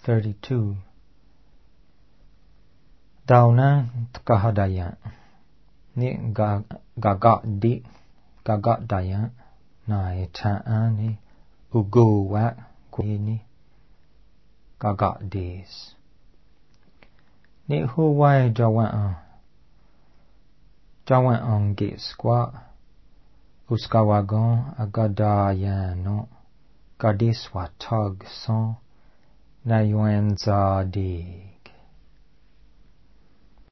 32. Dauna kahadaya ni gagadaya na itaani uguwa kwini gagadis. Ni huwai jawan ang giswa uskawagon agadayano gadiswa tug son na yuenzadi.